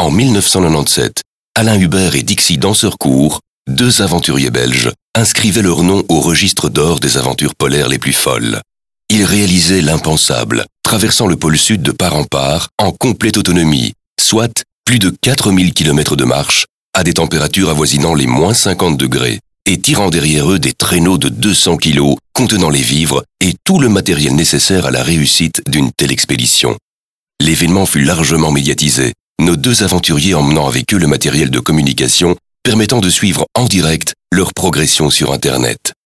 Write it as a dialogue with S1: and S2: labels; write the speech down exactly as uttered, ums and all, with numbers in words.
S1: En mille neuf cent quatre-vingt-dix-sept, Alain Hubert et Dixie Danseurcourt, deux aventuriers belges, inscrivaient leur nom au registre d'or des aventures polaires les plus folles. Ils réalisaient l'impensable, traversant le pôle sud de part en part, en complète autonomie, soit plus de quatre mille kilomètres de marche, à des températures avoisinant les moins cinquante degrés, et tirant derrière eux des traîneaux de deux cents kilos contenant les vivres et tout le matériel nécessaire à la réussite d'une telle expédition. L'événement fut largement médiatisé, nos deux aventuriers emmenant avec eux le matériel de communication permettant de suivre en direct leur progression sur Internet.